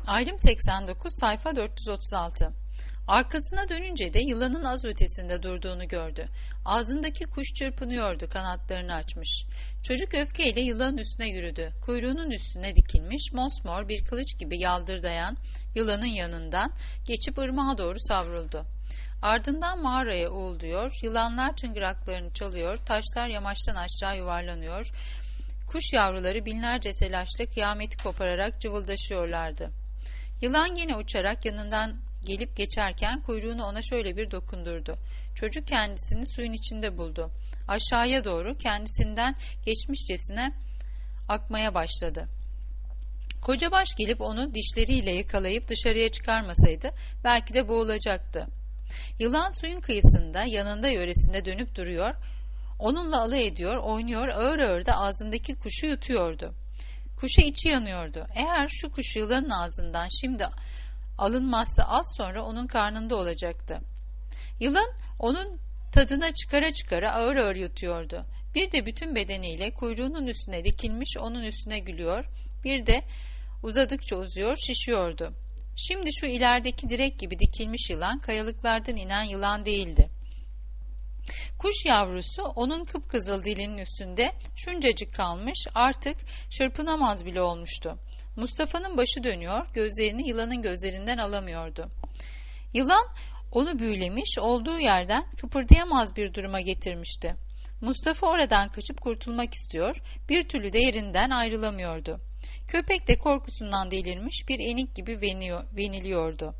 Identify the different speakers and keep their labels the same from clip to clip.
Speaker 1: Ayrım 89, sayfa 436. Arkasına dönünce de yılanın az ötesinde durduğunu gördü. Ağzındaki kuş çırpınıyordu, kanatlarını açmış. Çocuk öfkeyle yılanın üstüne yürüdü. Kuyruğunun üstüne dikilmiş, mosmor bir kılıç gibi yaldırdayan yılanın yanından geçip ırmağa doğru savruldu. Ardından mağaraya uğulduyor, yılanlar çıngıraklarını çalıyor, taşlar yamaçtan aşağı yuvarlanıyor, kuş yavruları binlerce telaşla kıyameti kopararak cıvıldaşıyorlardı. Yılan yine uçarak yanından gelip geçerken kuyruğunu ona şöyle bir dokundurdu. Çocuk kendisini suyun içinde buldu. Aşağıya doğru kendisinden geçmişçesine akmaya başladı. Kocabaş gelip onu dişleriyle yakalayıp dışarıya çıkarmasaydı belki de boğulacaktı. Yılan suyun kıyısında, yanında yöresinde dönüp duruyor, onunla alay ediyor, oynuyor, ağır ağır da ağzındaki kuşu yutuyordu. Kuşa içi yanıyordu. Eğer şu kuş yılanın ağzından şimdi alınmazsa az sonra onun karnında olacaktı. Yılan onun tadına çıkara çıkara ağır ağır yutuyordu. Bir de bütün bedeniyle kuyruğunun üstüne dikilmiş onun üstüne gülüyor, bir de uzadıkça uzuyor, şişiyordu. Şimdi şu ilerideki direk gibi dikilmiş yılan kayalıklardan inen yılan değildi. Kuş yavrusu onun kıpkızıl dilinin üstünde şuncacık kalmış, artık çırpınamaz bile olmuştu. Mustafa'nın başı dönüyor, gözlerini yılanın gözlerinden alamıyordu. Yılan onu büyülemiş, olduğu yerden kıpırdayamaz bir duruma getirmişti. Mustafa oradan kaçıp kurtulmak istiyor, bir türlü de yerinden ayrılamıyordu. Köpek de korkusundan delirmiş, bir enik gibi veniliyordu.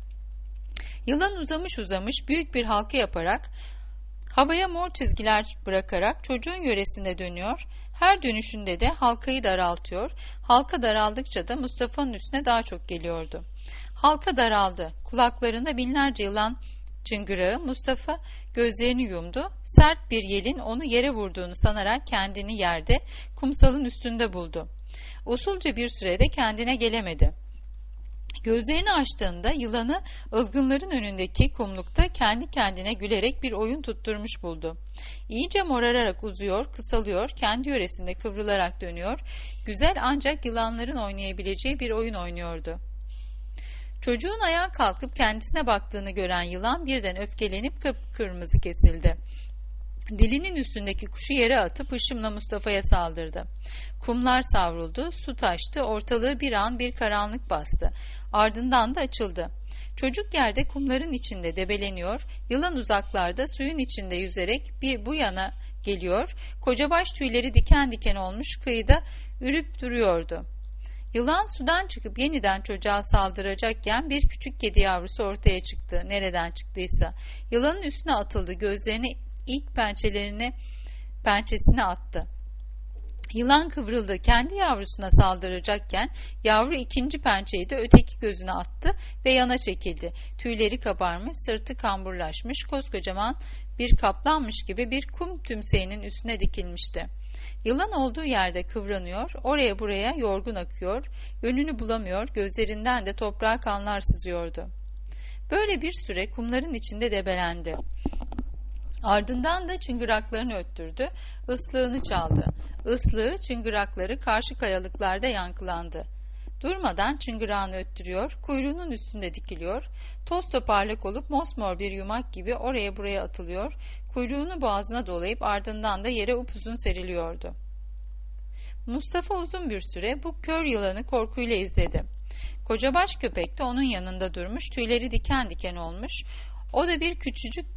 Speaker 1: Yılan uzamış büyük bir halka yaparak, havaya mor çizgiler bırakarak çocuğun yöresinde dönüyor, her dönüşünde de halkayı daraltıyor, halka daraldıkça da Mustafa'nın üstüne daha çok geliyordu. Halka daraldı, kulaklarında binlerce yılan çıngırağı. Mustafa gözlerini yumdu, sert bir yelin onu yere vurduğunu sanarak kendini yerde, kumsalın üstünde buldu. Usulca bir sürede kendine gelemedi. Gözlerini açtığında yılanı ılgınların önündeki kumlukta kendi kendine gülerek bir oyun tutturmuş buldu. İyice morararak uzuyor, kısalıyor, kendi yöresinde kıvrılarak dönüyor, güzel ancak yılanların oynayabileceği bir oyun oynuyordu. Çocuğun ayağa kalkıp kendisine baktığını gören yılan birden öfkelenip kıpkırmızı kesildi. Dilinin üstündeki kuşu yere atıp hışımla Mustafa'ya saldırdı. Kumlar savruldu, su taştı, ortalığı bir an bir karanlık bastı. Ardından da açıldı. Çocuk yerde kumların içinde debeleniyor, yılan uzaklarda suyun içinde yüzerek bir bu yana geliyor, kocabaş tüyleri diken diken olmuş kıyıda ürüp duruyordu. Yılan sudan çıkıp yeniden çocuğa saldıracakken bir küçük kedi yavrusu ortaya çıktı, nereden çıktıysa. Yılanın üstüne atıldı, gözlerini ilk pençesine attı. Yılan kıvrıldı, kendi yavrusuna saldıracakken yavru ikinci pençeyi de öteki gözüne attı ve yana çekildi. Tüyleri kabarmış, sırtı kamburlaşmış, koskocaman bir kaplanmış gibi bir kum tümseyinin üstüne dikilmişti. Yılan olduğu yerde kıvranıyor, oraya buraya yorgun akıyor, yönünü bulamıyor, gözlerinden de toprağa kanlar sızıyordu. Böyle bir süre kumların içinde debelendi. Ardından da çıngıraklarını öttürdü, ıslığını çaldı. Islığı, çıngırakları karşı kayalıklarda yankılandı. Durmadan çıngırağını öttürüyor, kuyruğunun üstünde dikiliyor, toz toparlak olup mosmor bir yumak gibi oraya buraya atılıyor, kuyruğunu boğazına dolayıp ardından da yere upuzun seriliyordu. Mustafa uzun bir süre bu kör yılanı korkuyla izledi. Kocabaş köpek de onun yanında durmuş, tüyleri diken diken olmuş, o da bir küçücük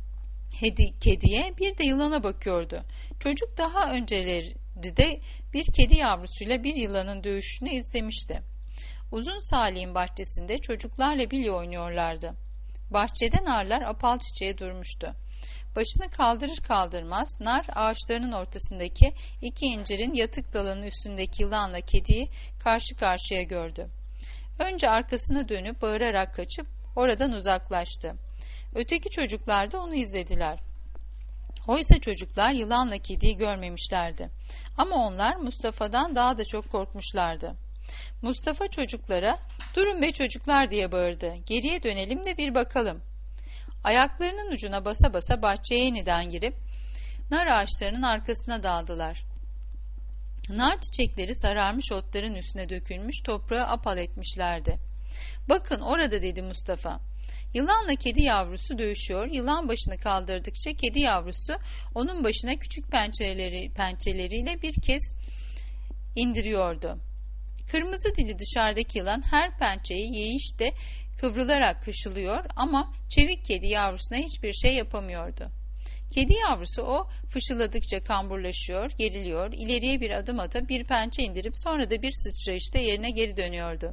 Speaker 1: kediye bir de yılana bakıyordu. Çocuk daha önceleri de bir kedi yavrusuyla bir yılanın dövüşünü izlemişti. Uzun Salih'in bahçesinde çocuklarla bilye oynuyorlardı. Bahçede narlar apal çiçeğe durmuştu. Başını kaldırır kaldırmaz nar ağaçlarının ortasındaki iki incirin yatık dalının üstündeki yılanla kediyi karşı karşıya gördü. Önce arkasına dönüp bağırarak kaçıp oradan uzaklaştı. Öteki çocuklar da onu izlediler. Oysa çocuklar yılanla kediyi görmemişlerdi. Ama onlar Mustafa'dan daha da çok korkmuşlardı. Mustafa çocuklara, "Durun be çocuklar!" diye bağırdı. "Geriye dönelim de bir bakalım." Ayaklarının ucuna basa basa bahçeye yeniden girip nar ağaçlarının arkasına daldılar. Nar çiçekleri sararmış otların üstüne dökülmüş, toprağı apal etmişlerdi. "Bakın orada," dedi Mustafa. Yılanla kedi yavrusu dövüşüyor. Yılan başını kaldırdıkça kedi yavrusu onun başına küçük pençeleriyle bir kez indiriyordu. Kırmızı dili dışarıdaki yılan her pençeyi yiyişte kıvrılarak hışılıyor ama çevik kedi yavrusuna hiçbir şey yapamıyordu. Kedi yavrusu o fışıladıkça kamburlaşıyor, geriliyor, ileriye bir adım atıp bir pençe indirip sonra da bir sıçrayışta yerine geri dönüyordu.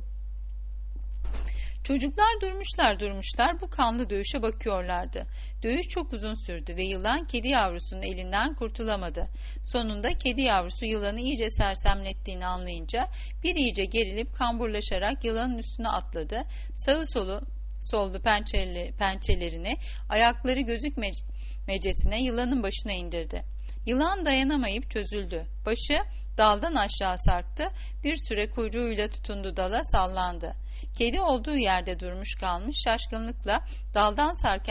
Speaker 1: Çocuklar durmuşlar bu kanlı dövüşe bakıyorlardı. Dövüş çok uzun sürdü ve yılan kedi yavrusunun elinden kurtulamadı. Sonunda kedi yavrusu yılanı iyice sersemlettiğini anlayınca bir iyice gerilip kamburlaşarak yılanın üstüne atladı. Sağı soldu pençelerini, ayakları gözükmecesine yılanın başına indirdi. Yılan dayanamayıp çözüldü. Başı daldan aşağı sarktı. Bir süre kuyruğuyla tutundu dala, sallandı. Kedi olduğu yerde durmuş kalmış, şaşkınlıkla daldan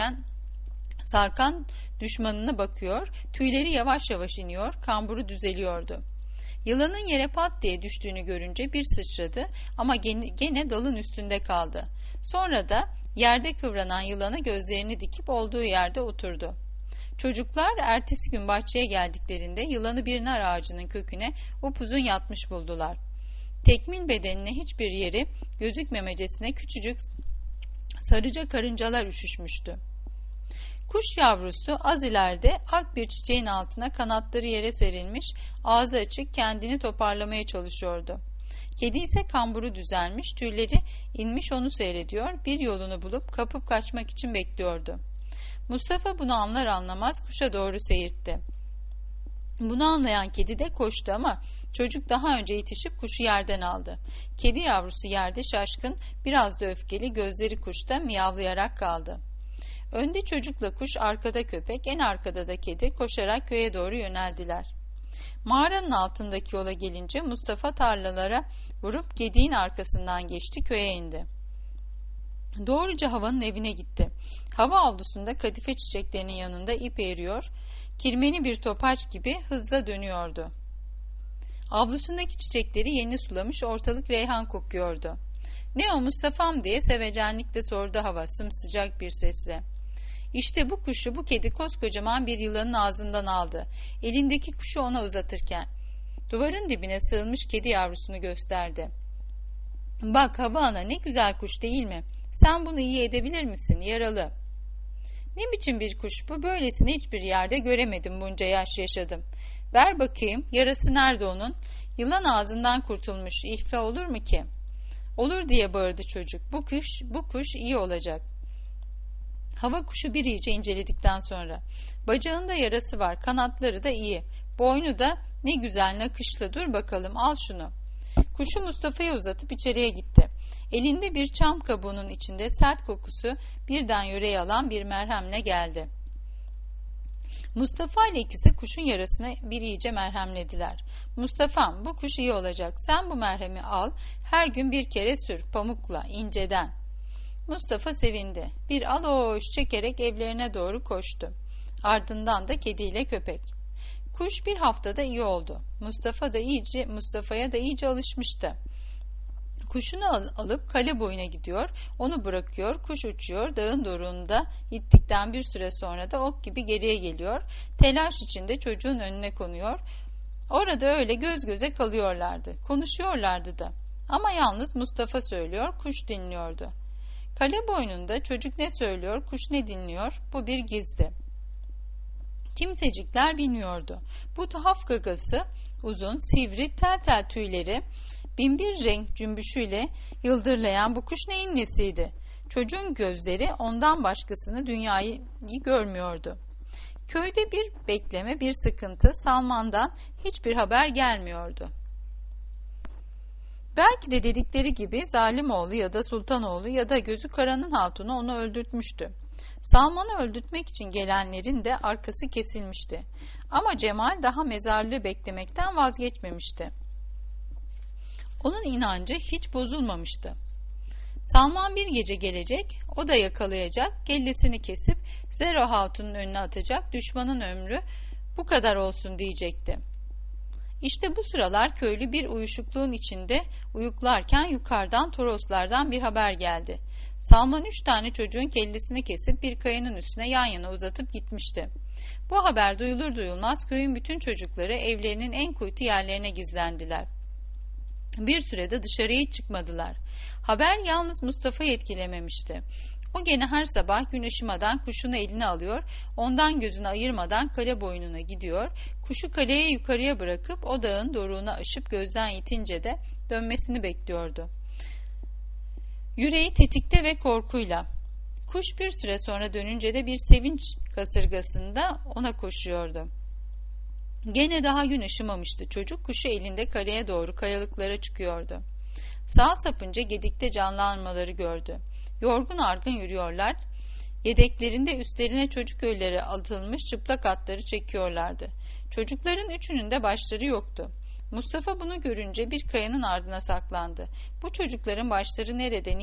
Speaker 1: sarkan düşmanına bakıyor, tüyleri yavaş yavaş iniyor, kamburu düzeliyordu. Yılanın yere pat diye düştüğünü görünce bir sıçradı ama gene dalın üstünde kaldı. Sonra da yerde kıvranan yılana gözlerini dikip olduğu yerde oturdu. Çocuklar ertesi gün bahçeye geldiklerinde yılanı bir nar ağacının köküne upuzun yatmış buldular. Tekmil bedenine hiçbir yeri gözükmemecesine küçücük sarıca karıncalar üşüşmüştü. Kuş yavrusu az ileride ak bir çiçeğin altına kanatları yere serilmiş, ağzı açık kendini toparlamaya çalışıyordu. Kedi ise kamburu düzelmiş, tüyleri inmiş onu seyrediyor, bir yolunu bulup kapıp kaçmak için bekliyordu. Mustafa bunu anlar anlamaz kuşa doğru seyirtti. Bunu anlayan kedi de koştu ama çocuk daha önce yetişip kuşu yerden aldı. Kedi yavrusu yerde şaşkın, biraz da öfkeli, gözleri kuşta miyavlayarak kaldı. Önde çocukla kuş, arkada köpek, en arkada da kedi koşarak köye doğru yöneldiler. Mağaranın altındaki yola gelince Mustafa tarlalara vurup gediğin arkasından geçti, köye indi. Doğruca Hava'nın evine gitti. Hava avlusunda kadife çiçeklerinin yanında ip eğriyor, kirmeni bir topaç gibi hızla dönüyordu. Avlusundaki çiçekleri yeni sulamış, ortalık reyhan kokuyordu. "Ne o Mustafa'm?" diye sevecenlikle sordu Hava sımsıcak bir sesle. "İşte bu kuşu bu kedi koskocaman bir yılanın ağzından aldı. Elindeki kuşu ona uzatırken." Duvarın dibine sığınmış kedi yavrusunu gösterdi. "Bak Hava ana, ne güzel kuş değil mi? Sen bunu iyi edebilir misin? Yaralı." "Ne biçim bir kuş bu? Böylesini hiçbir yerde göremedim, bunca yaş yaşadım. Ver bakayım, yarası nerede onun? Yılan ağzından kurtulmuş, ihfa olur mu ki?" "Olur," diye bağırdı çocuk. Bu kuş iyi olacak." Hava kuşu bir iyice inceledikten sonra, "Bacağında yarası var, kanatları da iyi. Boynu da ne güzel nakışlı, dur bakalım, al şunu." Kuşu Mustafa'ya uzatıp içeriye gitti. Elinde bir çam kabuğunun içinde sert kokusu birden yüreği alan bir merhemle geldi. Mustafa ile ikisi kuşun yarasını bir iyice merhemlediler. "Mustafa'm, bu kuş iyi olacak. Sen bu merhemi al, her gün bir kere sür, pamukla, inceden." Mustafa sevindi. Bir aloş çekerek evlerine doğru koştu. Ardından da kediyle köpek. Kuş bir haftada iyi oldu. Mustafa'ya da iyice alışmıştı. Kuşunu alıp kale boyuna gidiyor, onu bırakıyor, kuş uçuyor, dağın doruğunda gittikten bir süre sonra da ok gibi geriye geliyor, telaş içinde çocuğun önüne konuyor. Orada öyle göz göze kalıyorlardı, konuşuyorlardı da. Ama yalnız Mustafa söylüyor, kuş dinliyordu. Kale boynunda çocuk ne söylüyor, kuş ne dinliyor, bu bir gizdi. Kimsecikler bilmiyordu. Bu tuhaf gagası, uzun, sivri, tel tel tüyleri, binbir renk cümbüşüyle yıldırlayan bu kuş neyin nesiydi? Çocuğun gözleri ondan başkasını, dünyayı görmüyordu. Köyde bir bekleme, bir sıkıntı, Salman'dan hiçbir haber gelmiyordu. Belki de dedikleri gibi Zalimoğlu ya da Sultanoğlu ya da gözü karanın hatunu onu öldürtmüştü. Salman'ı öldürtmek için gelenlerin de arkası kesilmişti. Ama Cemal daha mezarlığı beklemekten vazgeçmemişti. Onun inancı hiç bozulmamıştı. Salman bir gece gelecek, o da yakalayacak, kellesini kesip Zero Hatun'un önüne atacak, düşmanın ömrü bu kadar olsun diyecekti. İşte bu sıralar köylü bir uyuşukluğun içinde uyuklarken yukarıdan Toroslardan bir haber geldi. Salman 3 tane çocuğun kellesini kesip bir kayanın üstüne yan yana uzatıp gitmişti. Bu haber duyulur duyulmaz köyün bütün çocukları evlerinin en kuytu yerlerine gizlendiler. Bir sürede dışarıya hiç çıkmadılar. Haber yalnız Mustafa'yı etkilememişti. O gene her sabah gün ışımadan kuşunu eline alıyor, ondan gözünü ayırmadan kale boynuna gidiyor, kuşu kaleye yukarıya bırakıp o dağın doruğunu aşıp gözden yitince de dönmesini bekliyordu. Yüreği tetikte ve korkuyla. Kuş bir süre sonra dönünce de bir sevinç kasırgasında ona koşuyordu. Gene daha gün ışımamıştı. Çocuk kuşu elinde kaleye doğru kayalıklara çıkıyordu. Sağa sapınca gedikte canlanmaları gördü. Yorgun argın yürüyorlar. Yedeklerinde üstlerine çocuk ölüleri atılmış çıplak atları çekiyorlardı. Çocukların üçünün de başları yoktu. Mustafa bunu görünce bir kayanın ardına saklandı. Bu çocukların başları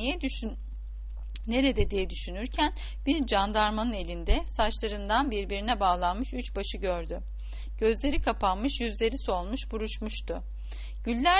Speaker 1: nerede diye düşünürken bir jandarmanın elinde saçlarından birbirine bağlanmış 3 başı gördü. Gözleri kapanmış, yüzleri solmuş, buruşmuştu. Güler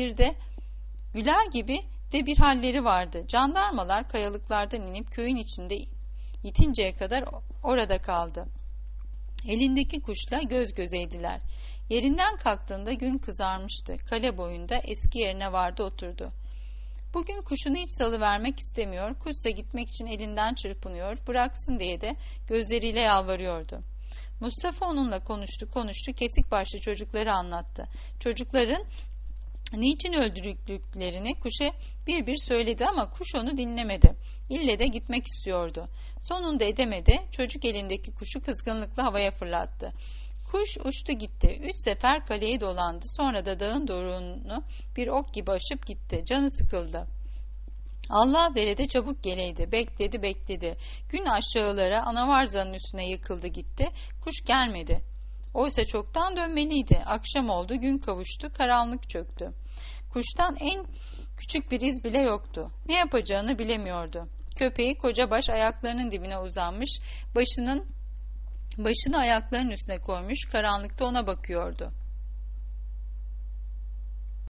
Speaker 1: gibi de bir halleri vardı. Jandarmalar kayalıklardan inip köyün içinde yitinceye kadar orada kaldı. Elindeki kuşla göz gözeydiler. Yerinden kalktığında gün kızarmıştı. Kale boyunda eski yerine vardı oturdu. Bugün kuşunu hiç salıvermek istemiyor, kuşsa gitmek için elinden çırpınıyor, bıraksın diye de gözleriyle yalvarıyordu. Mustafa onunla konuştu, kesik başlı çocukları anlattı. Çocukların niçin öldürdüklerini kuşa bir söyledi ama kuş onu dinlemedi. İlle de gitmek istiyordu. Sonunda edemedi, çocuk elindeki kuşu kızgınlıkla havaya fırlattı. Kuş uçtu gitti. 3 sefer kaleyi dolandı. Sonra da dağın doruğunu bir ok gibi aşıp gitti. Canı sıkıldı. Allah verede çabuk geleydi. Bekledi. Gün aşağılara Anavarza'nın üstüne yıkıldı gitti. Kuş gelmedi. Oysa çoktan dönmeliydi. Akşam oldu, gün kavuştu, karanlık çöktü. Kuştan en küçük bir iz bile yoktu. Ne yapacağını bilemiyordu. Köpeği kocabaş ayaklarının dibine uzanmış, başını ayaklarının üstüne koymuş, karanlıkta ona bakıyordu.